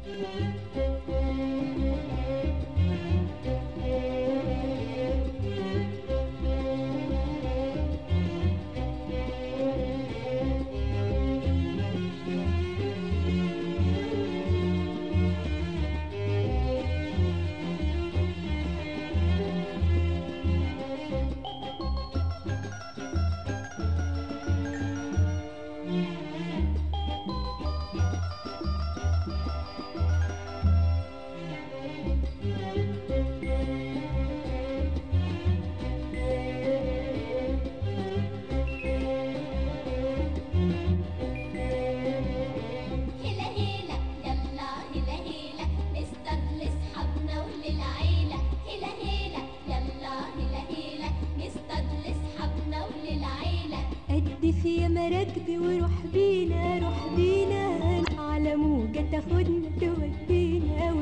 في مراكبي وروح بينا روح بينا على موجة تاخدنا تودينا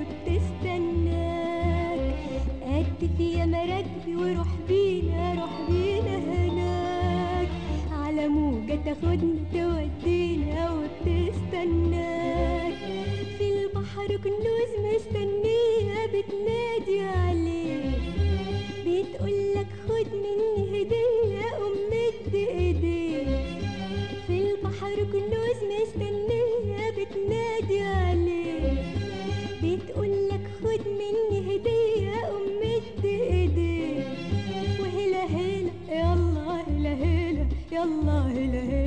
وبتستناك. قد في مراكبي وروح بينا روح بينا هناك على موجة تاخدنا تودينا وبتستناك. في البحر كنوز مستنية بتنادي عليك بتقولك خد مني هدية ومد ايديك. في البحر كنوز مستنية بتنادي عليك بتقولك خد مني هدية ومد ايديك. وهلا هلا يلا هلا هلا يلا هلا هلا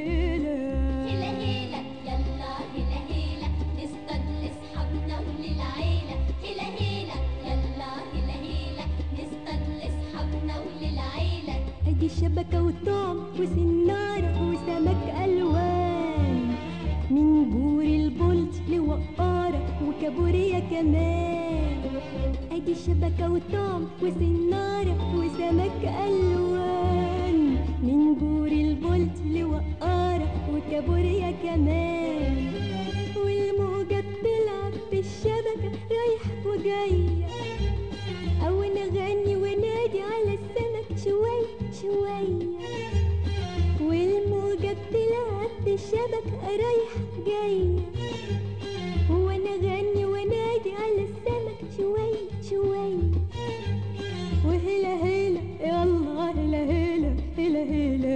هلا هلا يلا هلا هلا نصطاد لاصحابنا وللعيلة. هلا هلا يلا هلا هلا نصطاد لاصحابنا وللعيلة. ادي شبكة وطعم وسنارة وسمك الوان من بور البلط لوقارة وكابوريا كمان. ادي شبكة وطعم وسنارة وسمك الوان من بور البلط لوقارة وكابوريا كمان. والموجة بتلعب بالشبكة رايحة وجاية او نغني ونادي على السمك شوية شوية. والموجة بتلعب بالشبكة رايحة جاية وانا غني ونادي على السمك شوية شوية. وهلا هلا يلا هلا هلا هلا هلا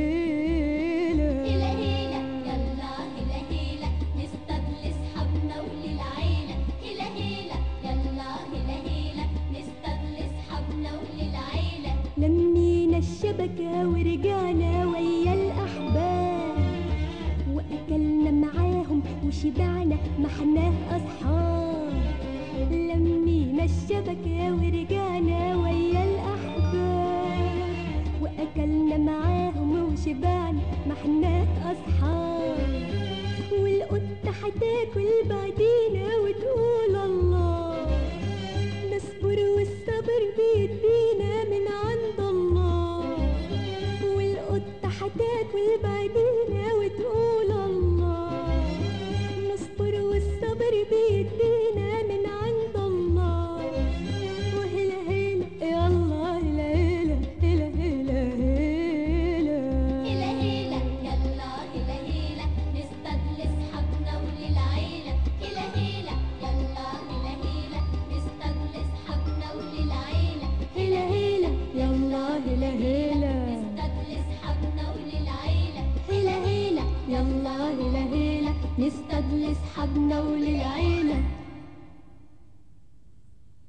هلا هلا هلا يلا هلا هلا نصطاد لاصحابنا وللعيلة. هلا هلا يلا هلا هلا نصطاد لاصحابنا وللعيلة. لمينا الشبكة ورجعنا ويا الأحباب وأكلنا معاهم وشبعنا ما احنا أصحاب. لمينا الشبكة ورجعنا ويا الأحباب وأكلنا معاهم وشبعنا ما احنا أصحاب. والقطة هتاكل بعدينا وتقول الله نصبر والصبر بيدينا من عند الله. والقطة هتاكل بعدينا وتقول الله نصبر والصبر بيدينا من عند الله. وهلا هلا يلا هلا هلا هلا هلا هلا هلا هلا يلا هلا هلا نصطاد لاصحابنا وللعيلة. هلا هلا يلا هلا هلا نصطاد لاصحابنا وللعيلة. هلا هلا يلا هلا هلا نصطاد لاصحابنا وللعيلة. هلا هلا يلا هلا هلا نصطاد لاصحابنا وللعيلة.